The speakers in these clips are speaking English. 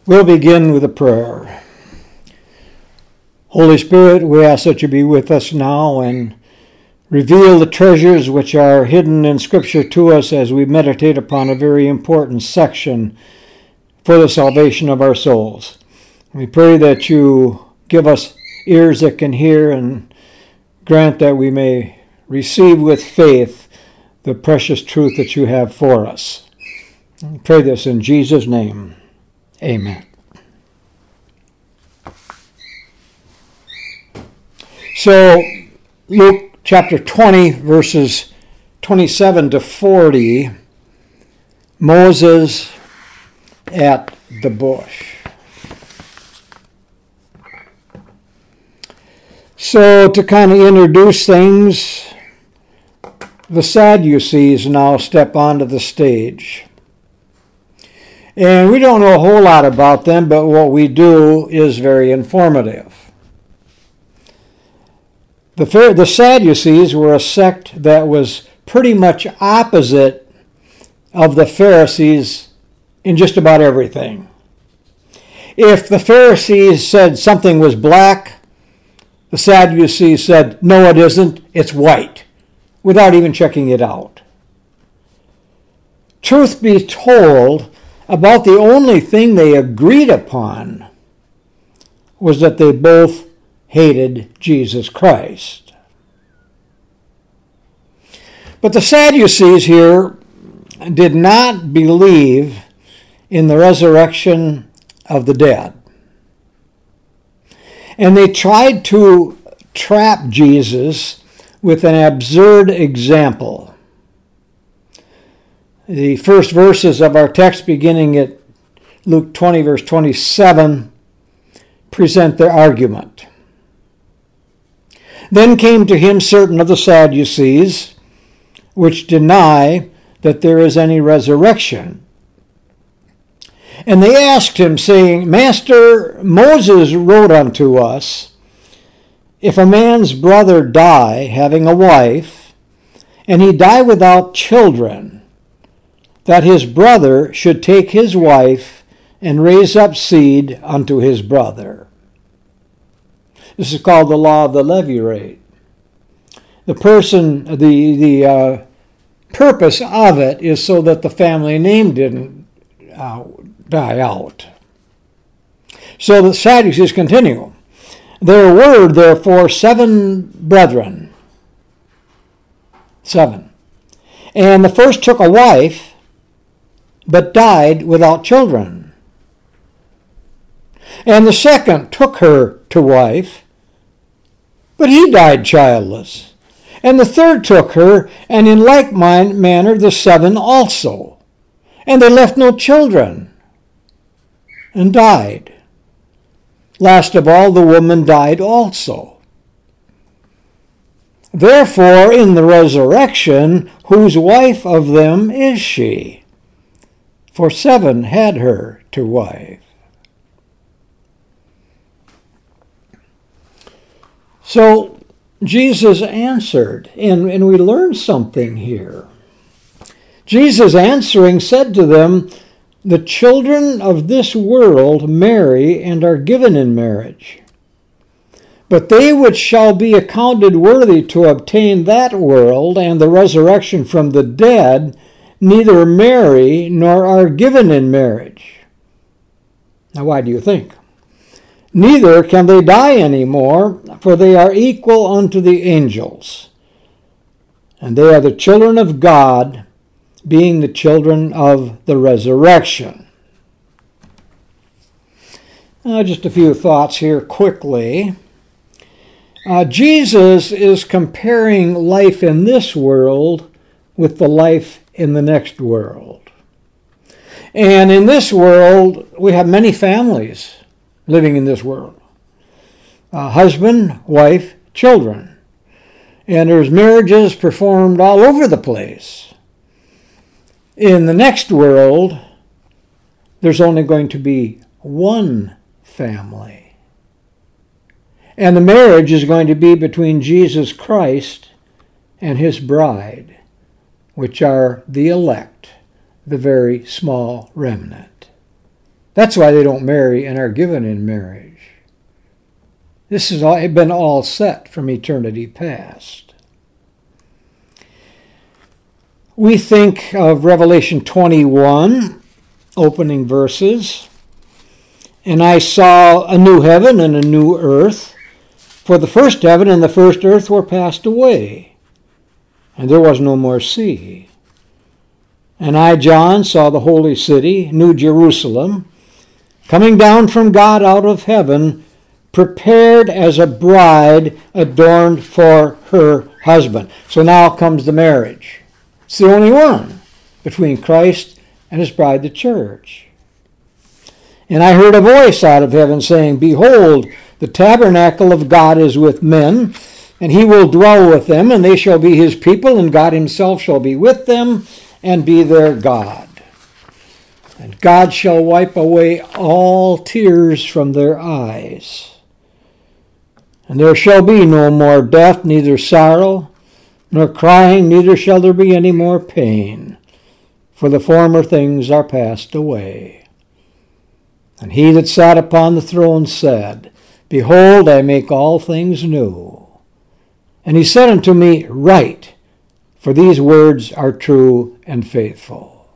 We'll begin with a prayer. Holy Spirit, we ask that you be with us now and reveal the treasures which are hidden in Scripture to us as we meditate upon a very important section for the salvation of our souls. We pray that you give us ears that can hear and grant that we may receive with faith the precious truth that you have for us. We pray this in Jesus' name. Amen. So, Luke chapter 20, verses 27 to 40, Moses at the bush. So, to kind of introduce things, the Sadducees now step onto the stage. And we don't know a whole lot about them, but what we do is very informative. The Sadducees were a sect that was pretty much opposite of the Pharisees in just about everything. If the Pharisees said something was black, the Sadducees said, no, it isn't, it's white, without even checking it out. Truth be told, about the only thing they agreed upon was that they both hated Jesus Christ. But the Sadducees here did not believe in the resurrection of the dead. And they tried to trap Jesus with an absurd example. The first verses of our text, beginning at Luke 20, verse 27, present their argument. Then came to him certain of the Sadducees, which deny that there is any resurrection. And they asked him, saying, Master, Moses wrote unto us, if a man's brother die, having a wife, and he die without children, that his brother should take his wife and raise up seed unto his brother. This is called the law of the levirate. The purpose of it is so that the family name didn't die out. So the Sadducees continue. There were therefore 7 brethren. 7. And the first took a wife, but died without children. And the second took her to wife, but he died childless. And the third took her, and in like manner the 7 also. And they left no children, and died. Last of all, the woman died also. Therefore, in the resurrection, whose wife of them is she? For 7 had her to wife. So Jesus answered, and we learn something here. Jesus answering said to them, the children of this world marry and are given in marriage. But they which shall be accounted worthy to obtain that world and the resurrection from the dead neither marry nor are given in marriage. Now, why do you think? Neither can they die any more, for they are equal unto the angels. And they are the children of God, being the children of the resurrection. Just a few thoughts here quickly. Jesus is comparing life in this world with the life in the next world. And in this world, we have many families living in this world. Husband, wife, children. And there's marriages performed all over the place. In the next world, there's only going to be one family. And the marriage is going to be between Jesus Christ and his bride, which are the elect, the very small remnant. That's why they don't marry and are given in marriage. This has been all set from eternity past. We think of Revelation 21, opening verses. And I saw a new heaven and a new earth, for the first heaven and the first earth were passed away, and there was no more sea. And I, John, saw the holy city, New Jerusalem, coming down from God out of heaven, prepared as a bride adorned for her husband. So now comes the marriage. It's the only one between Christ and his bride, the church. And I heard a voice out of heaven saying, Behold, the tabernacle of God is with men, and he will dwell with them, and they shall be his people, and God himself shall be with them, and be their God. And God shall wipe away all tears from their eyes. And there shall be no more death, neither sorrow, nor crying, neither shall there be any more pain, for the former things are passed away. And he that sat upon the throne said, Behold, I make all things new. And he said unto me, Write, for these words are true and faithful.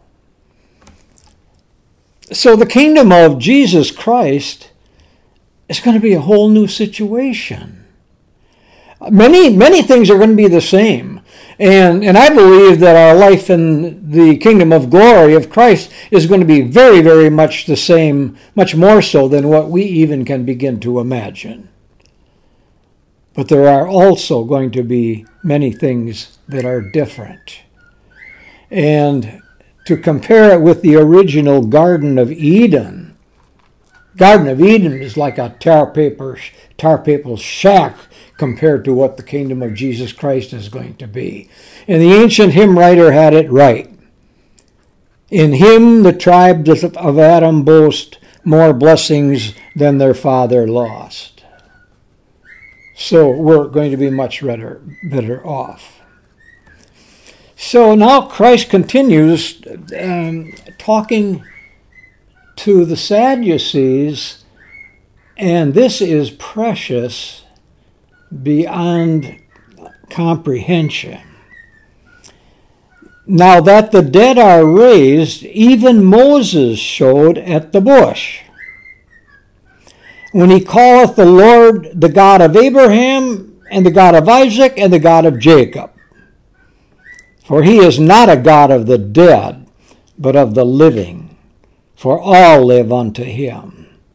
So the kingdom of Jesus Christ is going to be a whole new situation. Many things are going to be the same. And I believe that our life in the kingdom of glory of Christ is going to be very, very much the same, much more so than what we even can begin to imagine. But there are also going to be many things that are different. And to compare it with the original Garden of Eden is like a tar paper shack compared to what the kingdom of Jesus Christ is going to be. And the ancient hymn writer had it right. In him the tribes of Adam boast more blessings than their father lost. So we're going to be much better off. So now Christ continues talking to the Sadducees, and this is precious beyond comprehension. Now that the dead are raised, even Moses showed at the bush, when he calleth the Lord the God of Abraham, and the God of Isaac, and the God of Jacob. For he is not a God of the dead, but of the living, for all live unto him.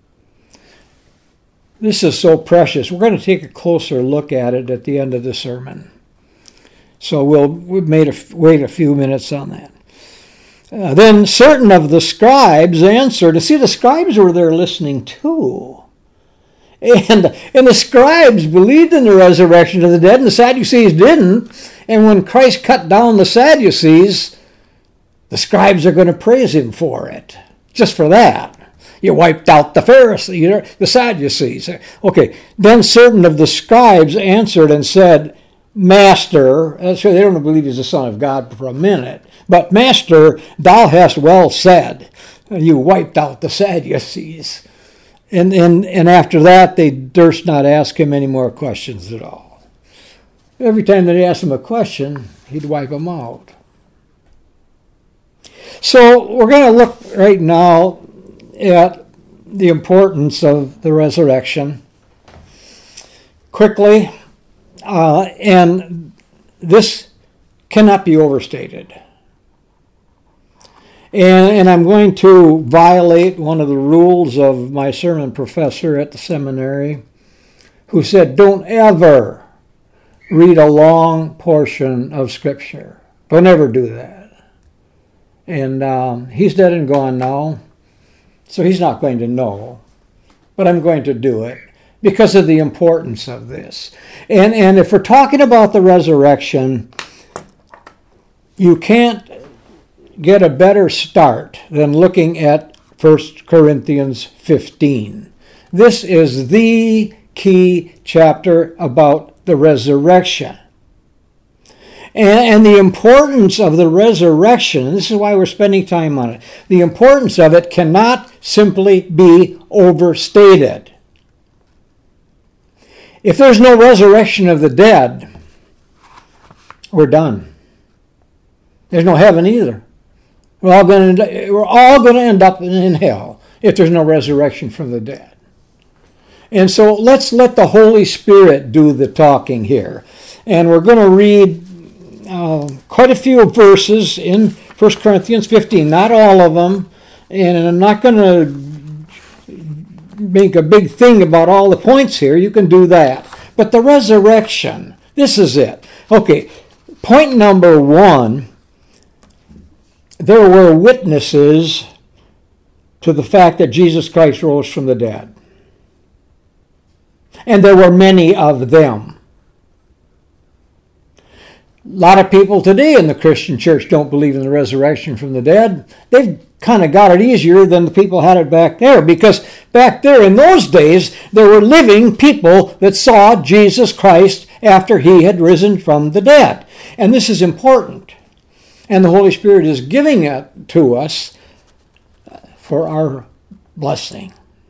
This is so precious. We're going to take a closer look at it at the end of the sermon. So we've wait a few minutes on that. Then certain of the scribes answered. See, the scribes were there listening too. And the scribes believed in the resurrection of the dead, and the Sadducees didn't. And when Christ cut down the Sadducees, the scribes are going to praise him for it. Just for that. You wiped out the Pharisees, the Sadducees. Okay, then certain of the scribes answered and said, Master, so they don't believe he's the Son of God for a minute, but Master, thou hast well said, you wiped out the Sadducees. And after that, they durst not ask him any more questions at all. Every time they asked him a question, he'd wipe them out. So we're going to look right now at the importance of the resurrection quickly, and this cannot be overstated. And I'm going to violate one of the rules of my sermon professor at the seminary, who said, don't ever read a long portion of Scripture. Don't ever do that. And he's dead and gone now, so he's not going to know. But I'm going to do it because of the importance of this. And if we're talking about the resurrection, you can't get a better start than looking at 1 Corinthians 15. This is the key chapter about the resurrection. And the importance of the resurrection, and this is why we're spending time on it, the importance of it cannot simply be overstated. If there's no resurrection of the dead, we're done. There's no heaven either. We're all going to end up in hell if there's no resurrection from the dead. And so let's let the Holy Spirit do the talking here. And we're going to read quite a few verses in 1 Corinthians 15, not all of them, and I'm not going to make a big thing about all the points here. You can do that. But the resurrection, this is it. Okay, point number 1, there were witnesses to the fact that Jesus Christ rose from the dead. And there were many of them. A lot of people today in the Christian church don't believe in the resurrection from the dead. They've kind of got it easier than the people had it back there, because back there in those days, there were living people that saw Jesus Christ after he had risen from the dead. And this is important. And the Holy Spirit is giving it to us for our blessing.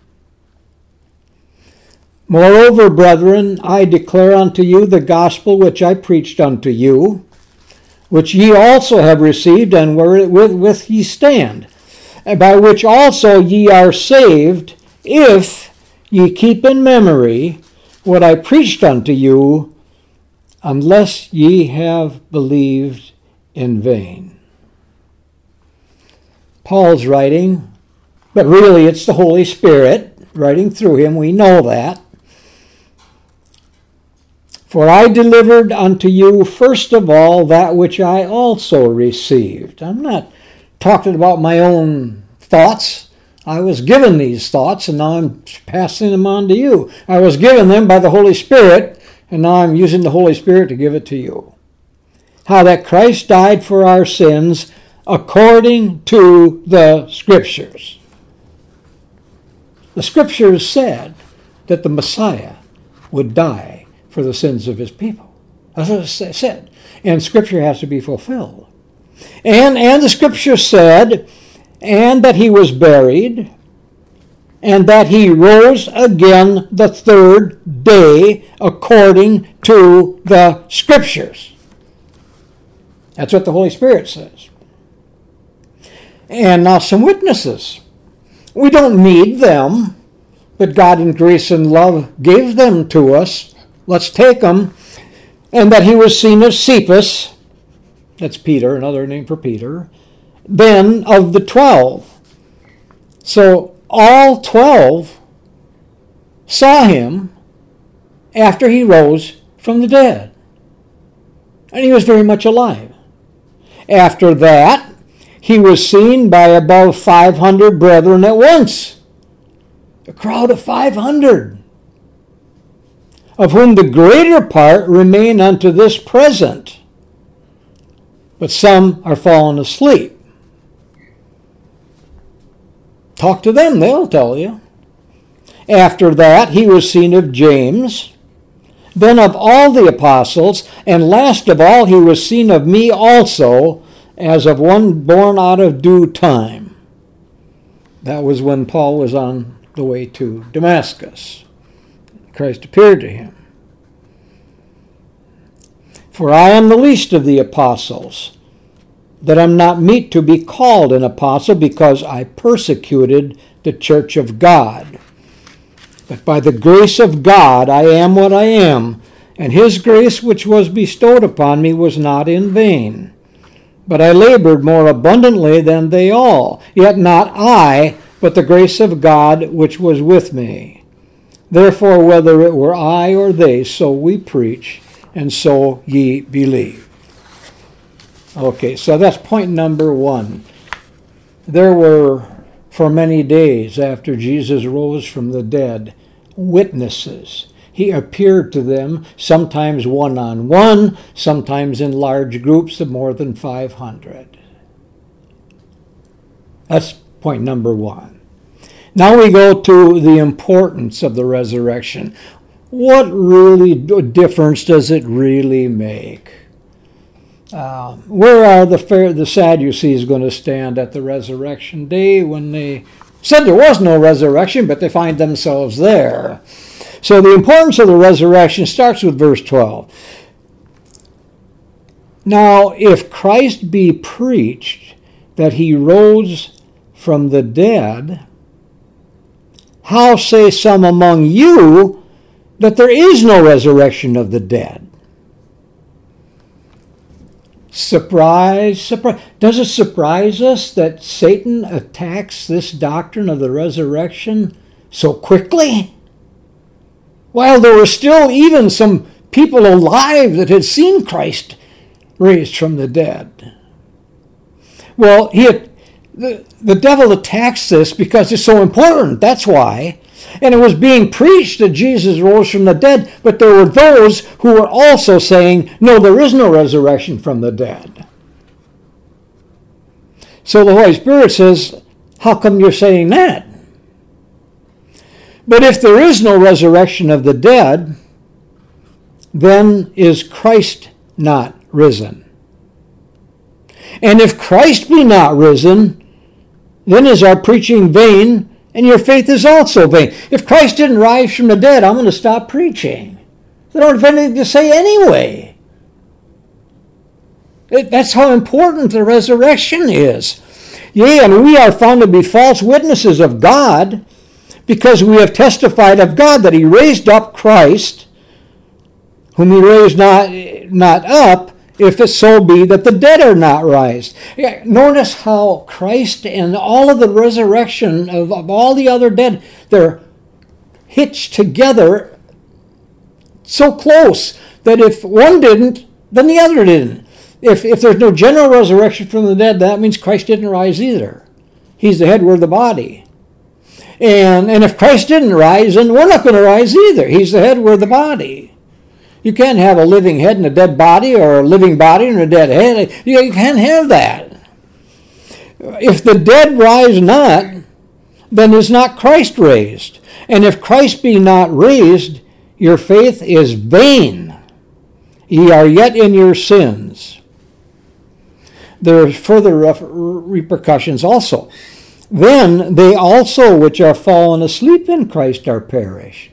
Moreover, brethren, I declare unto you the gospel which I preached unto you, which ye also have received, and wherewith ye stand, and by which also ye are saved, if ye keep in memory what I preached unto you, unless ye have believed in vain. Paul's writing, but really it's the Holy Spirit writing through him. We know that. For I delivered unto you first of all that which I also received. I'm not talking about my own thoughts. I was given these thoughts, and now I'm passing them on to you. I was given them by the Holy Spirit, and now I'm using the Holy Spirit to give it to you. How that Christ died for our sins according to the Scriptures. The Scriptures said that the Messiah would die for the sins of his people. That's what it said. And Scripture has to be fulfilled. And the Scripture said, and that he was buried, and that he rose again the third day according to the Scriptures. That's what the Holy Spirit says. And now some witnesses. We don't need them, but God in grace and love gave them to us. Let's take them. And that he was seen of Cephas, that's Peter, another name for Peter, then of the 12. So all 12 saw him after he rose from the dead. And he was very much alive. After that, he was seen by above 500 brethren at once. A crowd of 500. Of whom the greater part remain unto this present, but some are fallen asleep. Talk to them, they'll tell you. After that, he was seen of James, then of all the apostles, and last of all, he was seen of me also, as of one born out of due time. That was when Paul was on the way to Damascus. Christ appeared to him. For I am the least of the apostles, that am not meet to be called an apostle, because I persecuted the church of God. But by the grace of God I am what I am, and his grace which was bestowed upon me was not in vain. But I labored more abundantly than they all, yet not I, but the grace of God which was with me. Therefore, whether it were I or they, so we preach, and so ye believe. Okay, so that's point number 1. There were, for many days after Jesus rose from the dead, witnesses. He appeared to them, sometimes one-on-one, sometimes in large groups of more than 500. That's point number 1. Now we go to the importance of the resurrection. What really difference does it really make? Where are the Sadducees going to stand at the resurrection day when they said there was no resurrection, but they find themselves there? So the importance of the resurrection starts with verse 12. Now, if Christ be preached that he rose from the dead, how say some among you that there is no resurrection of the dead? Surprise, surprise. Does it surprise us that Satan attacks this doctrine of the resurrection so quickly? While there were still even some people alive that had seen Christ raised from the dead. Well, the devil attacks this because it's so important. That's why. And it was being preached that Jesus rose from the dead, but there were those who were also saying, no, there is no resurrection from the dead. So the Holy Spirit says, how come you're saying that? But if there is no resurrection of the dead, then is Christ not risen? And if Christ be not risen, then is our preaching vain, and your faith is also vain. If Christ didn't rise from the dead, I'm going to stop preaching. I don't have anything to say anyway. That's how important the resurrection is. Yea, and we are found to be false witnesses of God, because we have testified of God that he raised up Christ, whom he raised not up, if it so be that the dead are not raised. Notice how Christ and all of the resurrection of all the other dead, they're hitched together so close that if one didn't, then the other didn't. If there's no general resurrection from the dead, that means Christ didn't rise either. He's the head, we're the body. And if Christ didn't rise, then we're not going to rise either. He's the head, we're the body. You can't have a living head and a dead body, or a living body and a dead head. You can't have that. If the dead rise not, then is not Christ raised. And if Christ be not raised, your faith is vain. Ye are yet in your sins. There are further repercussions also. Then they also which are fallen asleep in Christ are perished.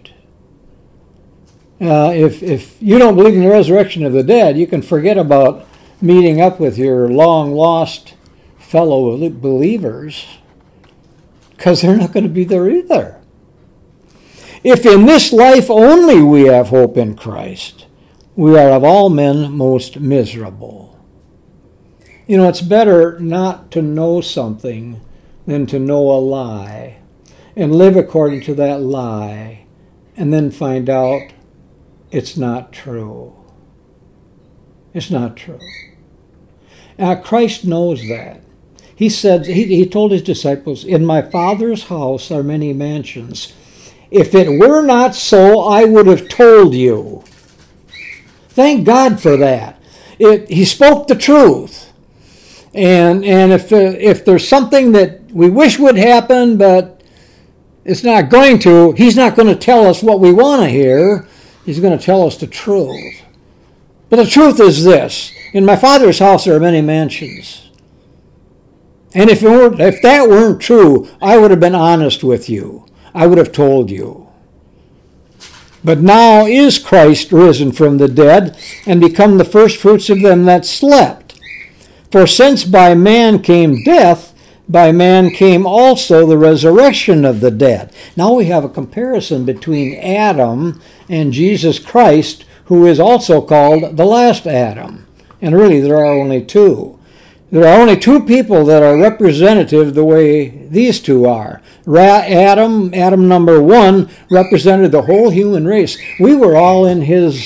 If you don't believe in the resurrection of the dead, you can forget about meeting up with your long-lost fellow believers, because they're not going to be there either. If in this life only we have hope in Christ, we are of all men most miserable. You know, it's better not to know something than to know a lie and live according to that lie and then find out it's not true. It's not true. Christ knows that. He said, he told his disciples, in my Father's house are many mansions. If it were not so, I would have told you. Thank God for that. He spoke the truth. And if there's something that we wish would happen, but it's not going to, he's not going to tell us what we want to hear. He's going to tell us the truth. But the truth is this. In my Father's house there are many mansions. And if that weren't true, I would have been honest with you. I would have told you. But now is Christ risen from the dead and become the firstfruits of them that slept. For since by man came death, by man came also the resurrection of the dead. Now we have a comparison between Adam and Jesus Christ, who is also called the last Adam. And really there are only two. There are only two people that are representative the way these two are. Adam number one, represented the whole human race. We were all in his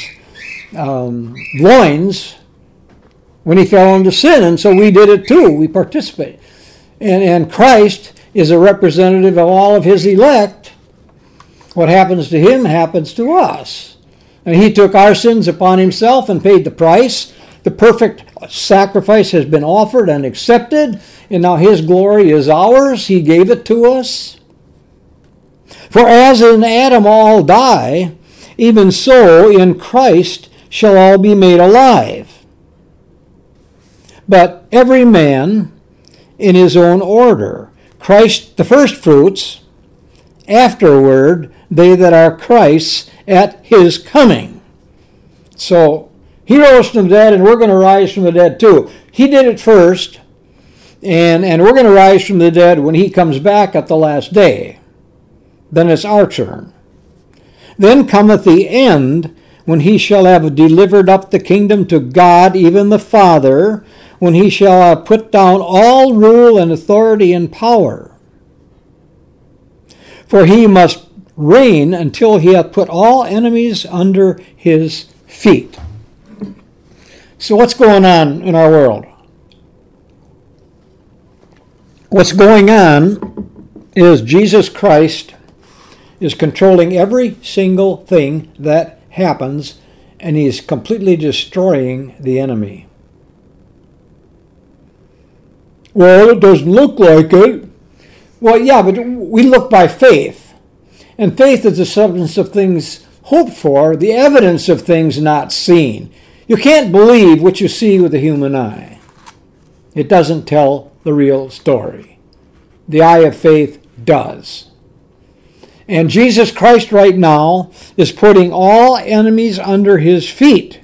loins when he fell into sin, and so we did it too. We participated. And Christ is a representative of all of his elect. What happens to him happens to us. And he took our sins upon himself and paid the price. The perfect sacrifice has been offered and accepted, and now his glory is ours. He gave it to us. For as in Adam all die, even so in Christ shall all be made alive. but every man in his own order. Christ the first fruits, afterward they that are Christ's at his coming. So he rose from the dead, and we're going to rise from the dead too. He did it first, and we're going to rise from the dead when he comes back at the last day. Then it's our turn. Then cometh the end, when he shall have delivered up the kingdom to God, even the Father, when he shall have put down all rule and authority and power. For he must reign until he hath put all enemies under his feet. So what's going on in our world? What's going on is Jesus Christ is controlling every single thing that happens, and he's completely destroying the enemy. Well, it doesn't look like it. Well, yeah, but we look by faith. And faith is the substance of things hoped for, the evidence of things not seen. You can't believe what you see with the human eye. It doesn't tell the real story. The eye of faith does. And Jesus Christ right now is putting all enemies under his feet.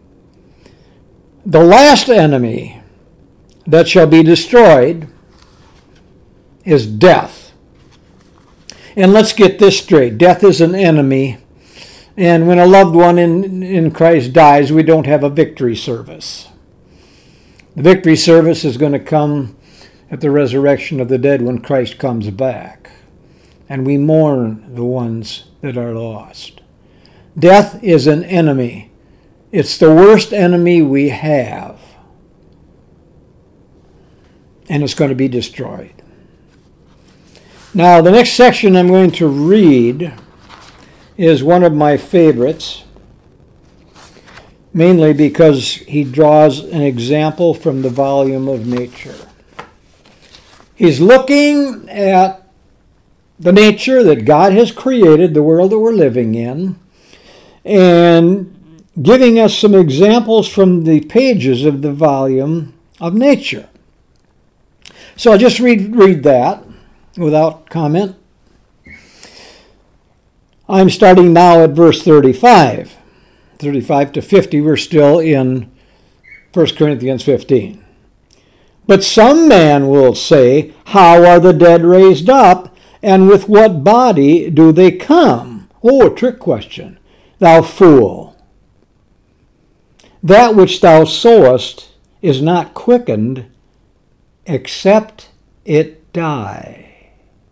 The last enemy that shall be destroyed is death. And let's get this straight. Death is an enemy. And when a loved one in Christ dies, we don't have a victory service. The victory service is going to come at the resurrection of the dead when Christ comes back. And we mourn the ones that are lost. Death is an enemy. It's the worst enemy we have. And it's going to be destroyed. Now, the next section I'm going to read is one of my favorites, mainly because he draws an example from the volume of nature. He's looking at the nature that God has created, the world that we're living in, and giving us some examples from the pages of the volume of nature. So I'll just read that without comment. I'm starting now at verse 35. 35 to 50, we're still in 1 Corinthians 15. But some man will say, how are the dead raised up? And with what body do they come? Oh, a trick question. Thou fool. That which thou sowest is not quickened, except it die.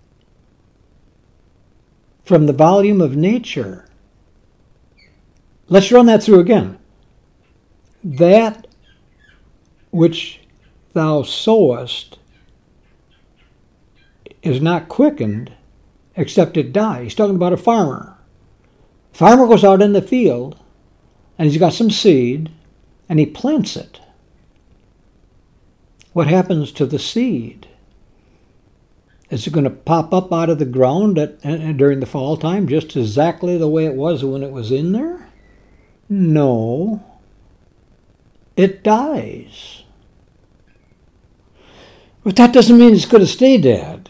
From the volume of nature. Let's run that through again. That which thou sowest is not quickened, except it die. He's talking about a farmer. The farmer goes out in the field, and he's got some seed, and he plants it. What happens to the seed? Is it going to pop up out of the ground during the fall time just exactly the way it was when it was in there? No. It dies. But that doesn't mean it's going to stay dead.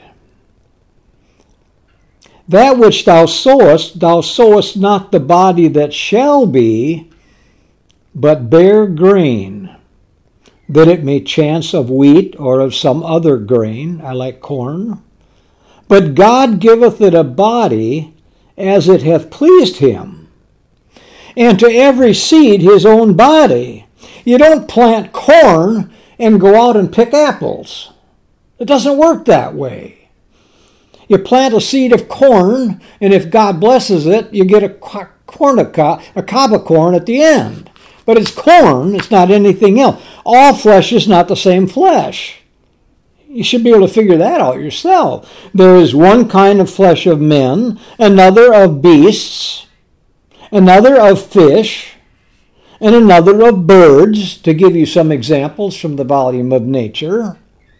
That which thou sowest not the body that shall be, but bare grain, that it may chance of wheat or of some other grain. I like corn. But God giveth it a body as it hath pleased him, and to every seed his own body. You don't plant corn and go out and pick apples. It doesn't work that way. You plant a seed of corn, and if God blesses it, you get a cob of corn at the end. But it's corn, it's not anything else. All flesh is not the same flesh. You should be able to figure that out yourself. There is one kind of flesh of men, another of beasts, another of fish, and another of birds, to give you some examples from the volume of nature.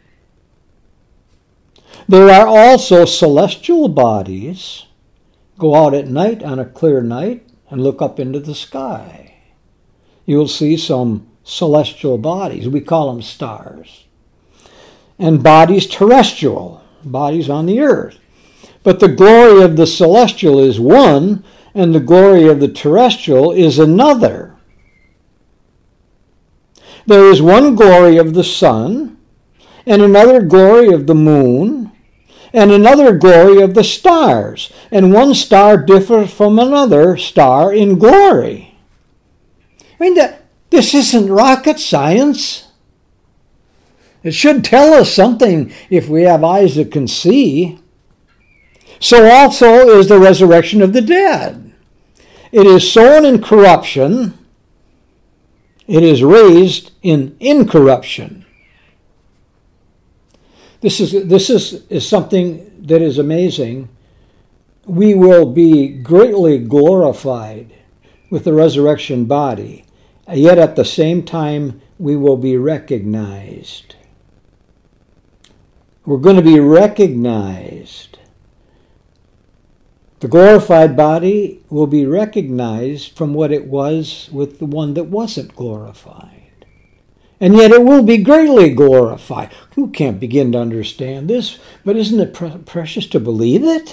There are also celestial bodies. Go out at night on a clear night and look up into the sky. You'll see some celestial bodies. We call them stars. And bodies terrestrial, bodies on the earth. But the glory of the celestial is one, and the glory of the terrestrial is another. There is one glory of the sun, and another glory of the moon, and another glory of the stars, and one star differs from another star in glory. I mean, this isn't rocket science. It should tell us something if we have eyes that can see. So also is the resurrection of the dead. It is sown in corruption. It is raised in incorruption. This is something that is amazing. We will be greatly glorified with the resurrection body, yet at the same time we will be recognized. We're going to be recognized. The glorified body will be recognized from what it was with the one that wasn't glorified. And yet it will be greatly glorified. Who can't begin to understand this? But isn't it precious to believe it?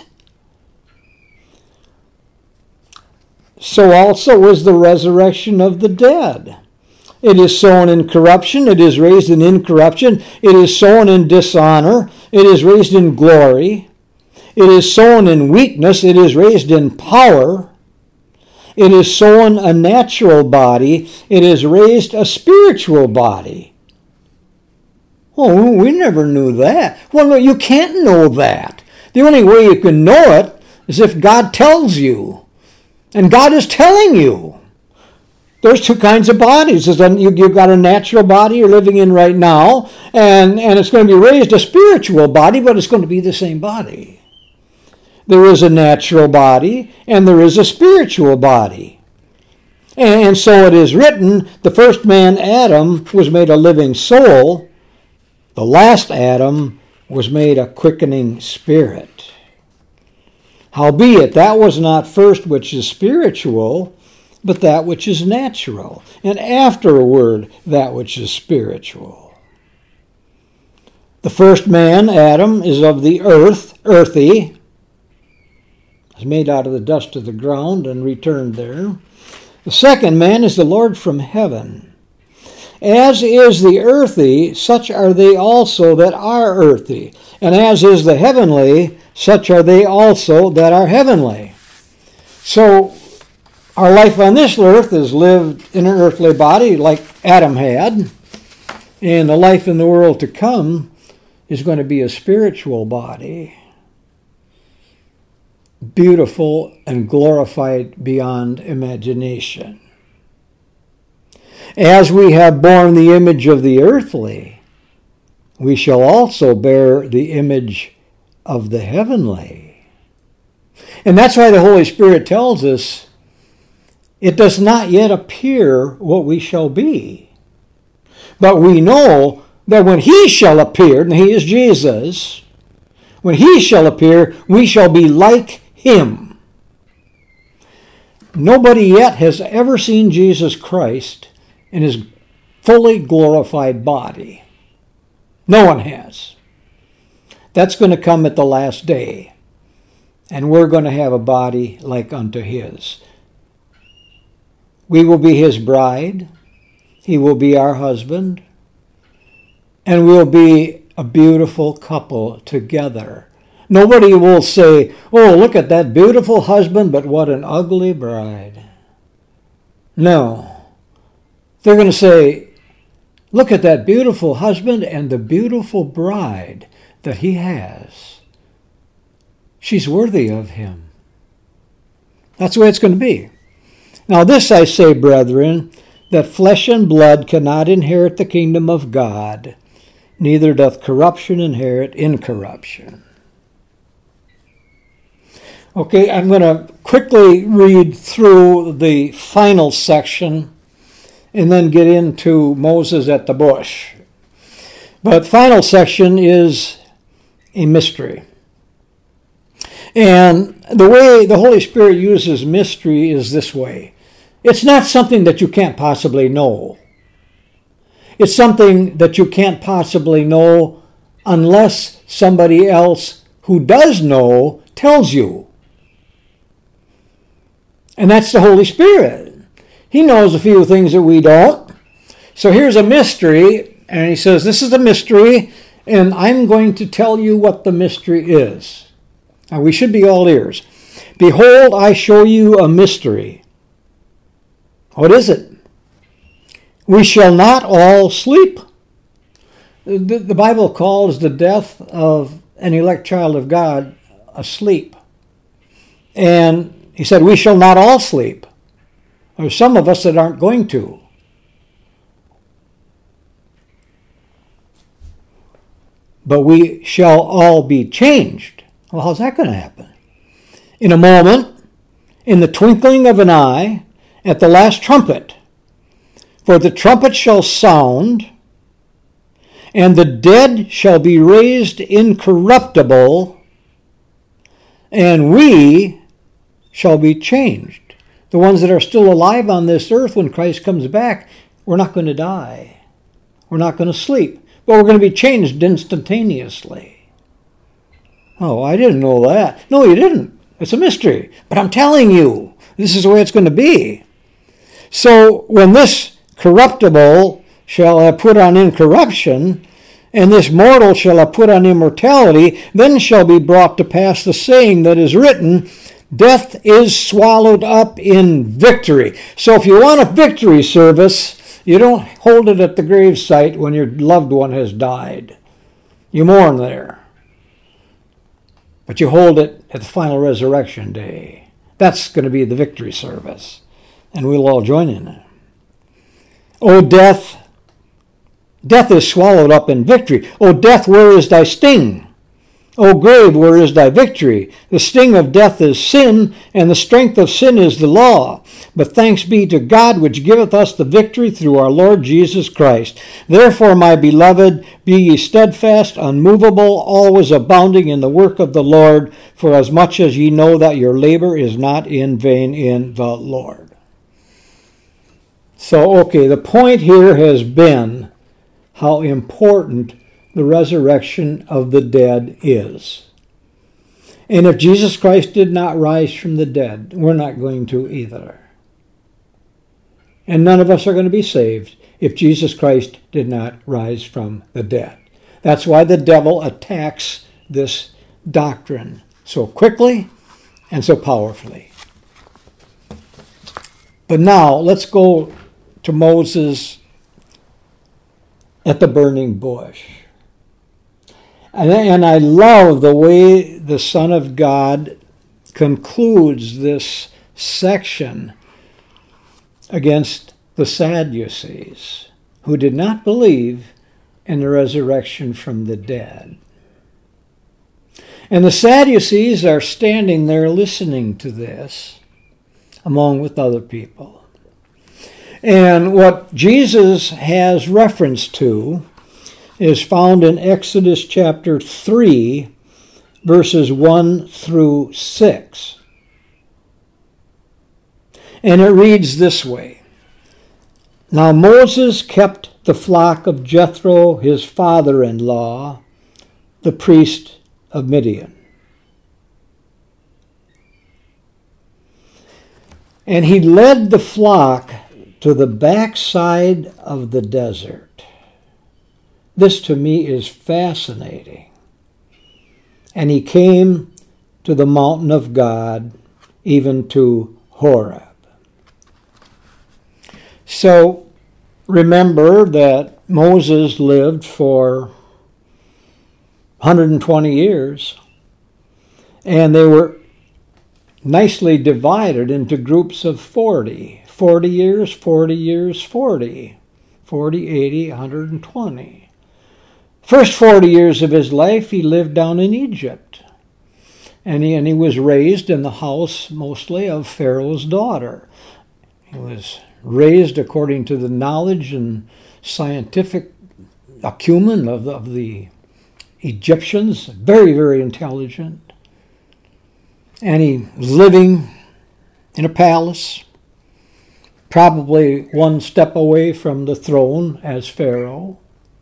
So also was the resurrection of the dead. It is sown in corruption, it is raised in incorruption. It is sown in dishonor, it is raised in glory. It is sown in weakness, it is raised in power. It is sown a natural body, it is raised a spiritual body. Oh, we never knew that. Well, no, you can't know that. The only way you can know it is if God tells you. And God is telling you. There's two kinds of bodies. You've got a natural body you're living in right now, and it's going to be raised a spiritual body, but it's going to be the same body. There is a natural body, and there is a spiritual body. And so it is written, the first man, Adam, was made a living soul. The last Adam was made a quickening spirit. Howbeit, that was not first which is spiritual, but that which is natural, and afterward that which is spiritual. The first man, Adam, is of the earth, earthy, is made out of the dust of the ground and returned there. The second man is the Lord from heaven. As is the earthy, such are they also that are earthy. And as is the heavenly, such are they also that are heavenly. So, our life on this earth is lived in an earthly body like Adam had. And the life in the world to come is going to be a spiritual body. Beautiful and glorified beyond imagination. As we have borne the image of the earthly, we shall also bear the image of the heavenly. And that's why the Holy Spirit tells us, it does not yet appear what we shall be. But we know that when he shall appear, and he is Jesus, when he shall appear, we shall be like him. Nobody yet has ever seen Jesus Christ in his fully glorified body. No one has. That's going to come at the last day. And we're going to have a body like unto his. We will be his bride. He will be our husband. And we'll be a beautiful couple together. Nobody will say, oh, look at that beautiful husband, but what an ugly bride. No. They're going to say, look at that beautiful husband and the beautiful bride that he has. She's worthy of him. That's the way it's going to be. Now this I say, brethren, that flesh and blood cannot inherit the kingdom of God, neither doth corruption inherit incorruption. Okay, I'm going to quickly read through the final section and then get into Moses at the bush. But final section is a mystery. And the way the Holy Spirit uses mystery is this way. It's not something that you can't possibly know. It's something that you can't possibly know unless somebody else who does know tells you. And that's the Holy Spirit. He knows a few things that we don't. So here's a mystery, and he says, this is a mystery, and I'm going to tell you what the mystery is. Now, we should be all ears. Behold, I show you a mystery. What is it? We shall not all sleep. The Bible calls the death of an elect child of God a sleep. And he said, we shall not all sleep. There's some of us that aren't going to. But we shall all be changed. Well, how's that going to happen? In a moment, in the twinkling of an eye, at the last trumpet. For the trumpet shall sound, and the dead shall be raised incorruptible, and we shall be changed. The ones that are still alive on this earth when Christ comes back, we're not going to die. We're not going to sleep. But we're going to be changed instantaneously. Oh, I didn't know that. No, you didn't. It's a mystery. But I'm telling you, this is the way it's going to be. So when this corruptible shall have put on incorruption, and this mortal shall have put on immortality, then shall be brought to pass the saying that is written, death is swallowed up in victory. So if you want a victory service, you don't hold it at the gravesite when your loved one has died. You mourn there. But you hold it at the final resurrection day. That's going to be the victory service. And we'll all join in it. O death, death is swallowed up in victory. O death, where is thy sting? O grave, where is thy victory? The sting of death is sin, and the strength of sin is the law. But thanks be to God, which giveth us the victory through our Lord Jesus Christ. Therefore, my beloved, be ye steadfast, unmovable, always abounding in the work of the Lord, for as much as ye know that your labor is not in vain in the Lord. So, okay, the point here has been how important the resurrection of the dead is. And if Jesus Christ did not rise from the dead, we're not going to either. And none of us are going to be saved if Jesus Christ did not rise from the dead. That's why the devil attacks this doctrine so quickly and so powerfully. But now, let's go to Moses at the burning bush. And I love the way the Son of God concludes this section against the Sadducees, who did not believe in the resurrection from the dead. And the Sadducees are standing there listening to this, along with other people. And what Jesus has reference to is found in Exodus chapter 3, verses 1 through 6. And it reads this way. Now Moses kept the flock of Jethro, his father-in-law, the priest of Midian. And he led the flock to the backside of the desert. This to me is fascinating. And he came to the mountain of God, even to Horeb. So remember that Moses lived for 120 years, and they were nicely divided into groups of 40. 40 years, 40 years, 40. 40, 80, 120. First 40 years of his life, he lived down in Egypt. And he was raised in the house mostly of Pharaoh's daughter. He was raised according to the knowledge and scientific acumen of the Egyptians. Very, very intelligent. And he was living in a palace. probably one step away from the throne as Pharaoh.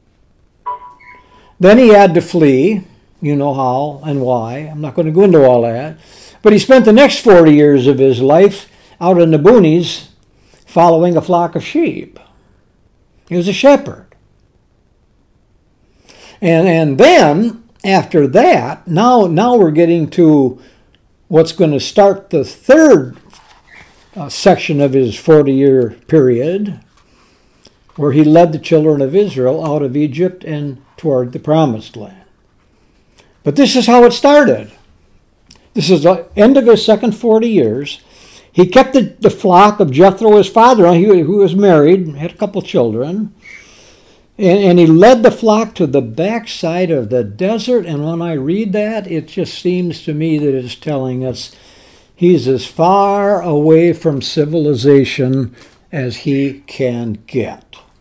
Then he had to flee. You know how and why. I'm not going to go into all that. But he spent the next 40 years of his life out in the boonies following a flock of sheep. He was a shepherd. And then, after that, now we're getting to what's going to start the third section of his 40-year period, where he led the children of Israel out of Egypt and toward the Promised Land. But this is how it started. This is the end of his second 40 years. He kept the flock of Jethro, his father, who was married, had a couple children. And he led the flock to the backside of the desert. And when I read that, it just seems to me that it's telling us he's as far away from civilization as he can get.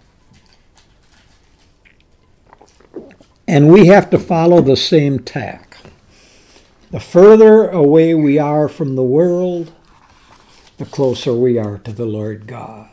And we have to follow the same tack. The further away we are from the world, the closer we are to the Lord God.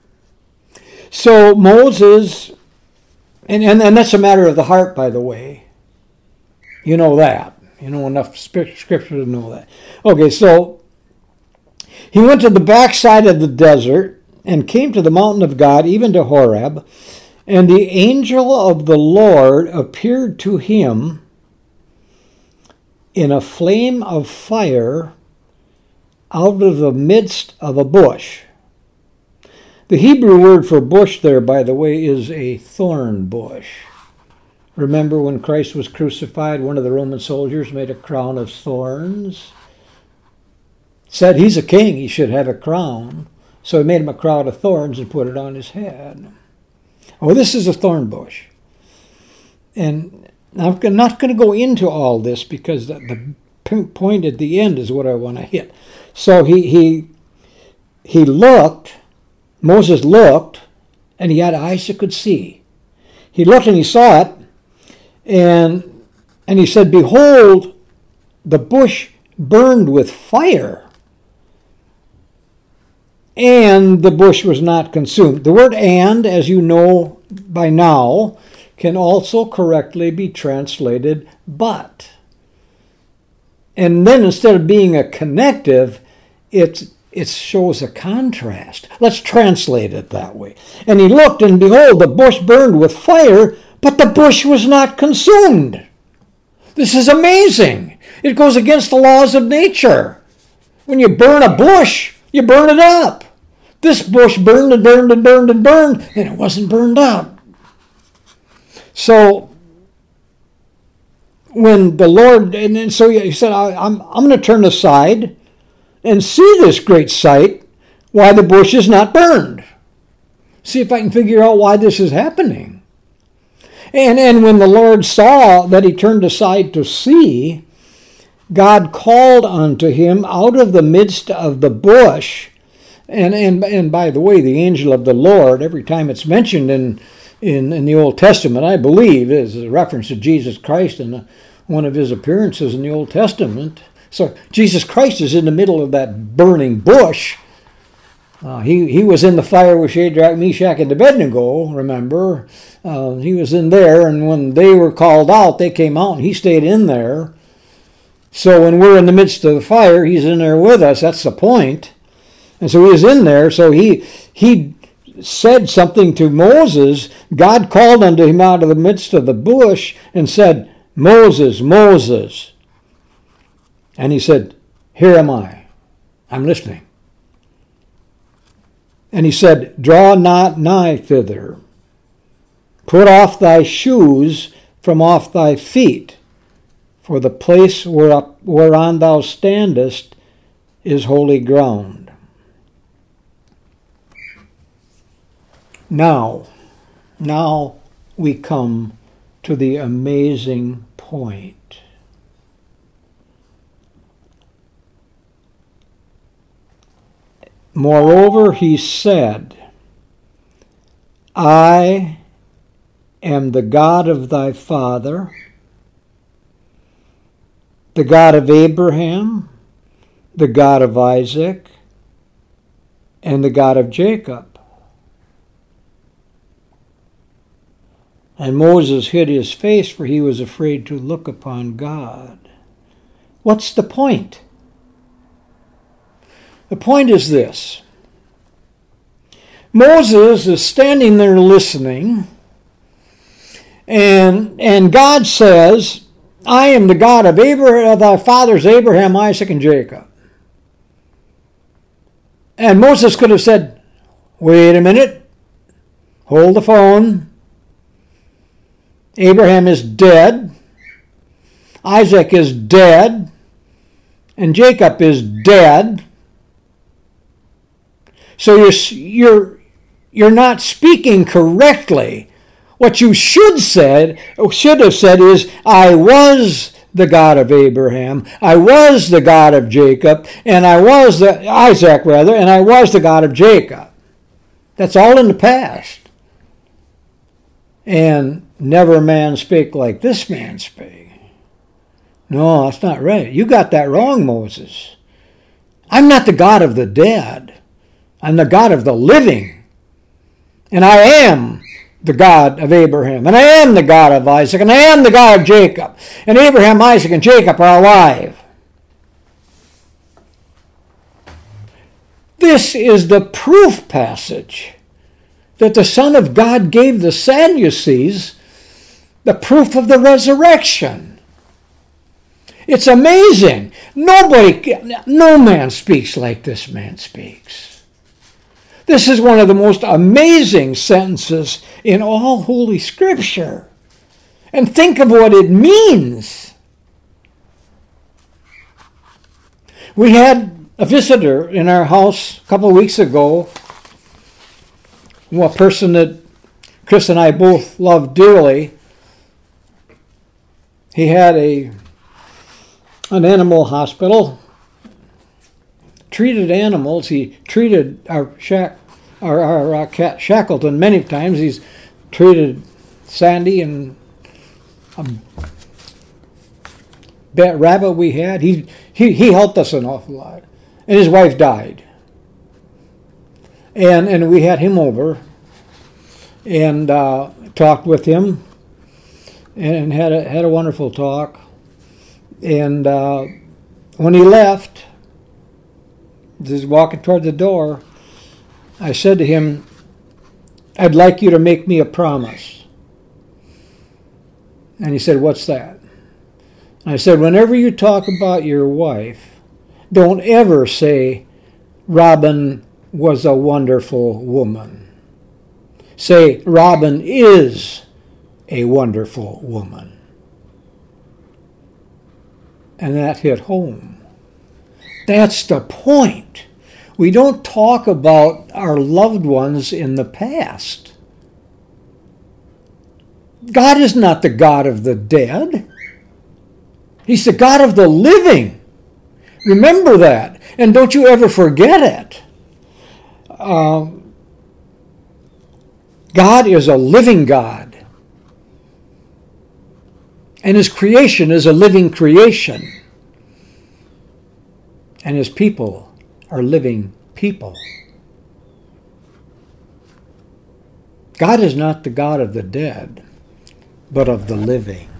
So Moses, and that's a matter of the heart, by the way. You know that. You know enough scripture to know that. Okay, so he went to the backside of the desert and came to the mountain of God, even to Horeb. And the angel of the Lord appeared to him in a flame of fire out of the midst of a bush. The Hebrew word for bush there, by the way, is a thorn bush. Remember when Christ was crucified, one of the Roman soldiers made a crown of thorns? Said he's a king, he should have a crown. So he made him a crown of thorns and put it on his head. Oh, this is a thorn bush. And I'm not going to go into all this because the point at the end is what I want to hit. So he looked, Moses looked, and he had eyes that could see. He looked and he saw it, and he said, "Behold, the bush burned with fire, and the bush was not consumed." The word "and," as you know by now, can also correctly be translated "but." And then instead of being a connective, it shows a contrast. Let's translate it that way. And he looked, and behold, the bush burned with fire, but the bush was not consumed. This is amazing. It goes against the laws of nature. When you burn a bush, you burn it up. This bush burned and burned and burned and burned, and it wasn't burned up. So when the Lord, and so he said, I'm going to turn aside and see this great sight, why the bush is not burned. See if I can figure out why this is happening. And when the Lord saw that he turned aside to see, God called unto him out of the midst of the bush. And by the way, the angel of the Lord, every time it's mentioned in the Old Testament, I believe, is a reference to Jesus Christ and one of his appearances in the Old Testament. So Jesus Christ is in the middle of that burning bush. He was in the fire with Shadrach, Meshach, and Abednego, remember? He was in there, and when they were called out, they came out, and he stayed in there. So when we're in the midst of the fire, he's in there with us. That's the point. And so he was in there, so he said something to Moses. God called unto him out of the midst of the bush and said, "Moses, Moses." And he said, "Here am I. I'm listening." And he said, "Draw not nigh thither. Put off thy shoes from off thy feet, for the place whereon thou standest is holy ground." Now we come to the amazing point. Moreover, he said, "I am the God of thy father, the God of Abraham, the God of Isaac, and the God of Jacob. And Moses hid his face, for he was afraid to look upon God. What's the point? The point is this. Moses is standing there listening, and God says, I am the God of thy fathers Abraham, Isaac, and Jacob. And Moses could have said, wait a minute, hold the phone. Abraham is dead, Isaac is dead, and Jacob is dead. So you're not speaking correctly. What you should have said is, I was the God of Abraham, I was the God of Jacob, and I was Isaac, and I was the God of Jacob. That's all in the past. And never man spake like this man spake. No, that's not right. You got that wrong, Moses. I'm not the God of the dead. I'm the God of the living. And I am the God of Abraham. And I am the God of Isaac. And I am the God of Jacob. And Abraham, Isaac, and Jacob are alive. This is the proof passage that the Son of God gave the Sadducees, the proof of the resurrection. It's amazing. No man speaks like this man speaks. This is one of the most amazing sentences in all Holy Scripture. And think of what it means. We had a visitor in our house a couple of weeks ago, a person that Chris and I both love dearly. He had an animal hospital, treated animals. He treated our cat Shackleton many times. He's treated Sandy and a rabbit we had. He helped us an awful lot. And his wife died. And we had him over and talked with him and had a wonderful talk. And when he left, just walking toward the door, I said to him, I'd like you to make me a promise. And he said, what's that? I said, whenever you talk about your wife, don't ever say, Robin was a wonderful woman. Say, Robin is a wonderful woman. And that hit home. That's the point. We don't talk about our loved ones in the past. God is not the God of the dead. He's the God of the living. Remember that. And don't you ever forget it. God is a living God. And His creation is a living creation. And His people are living people. God is not the God of the dead, but of the living.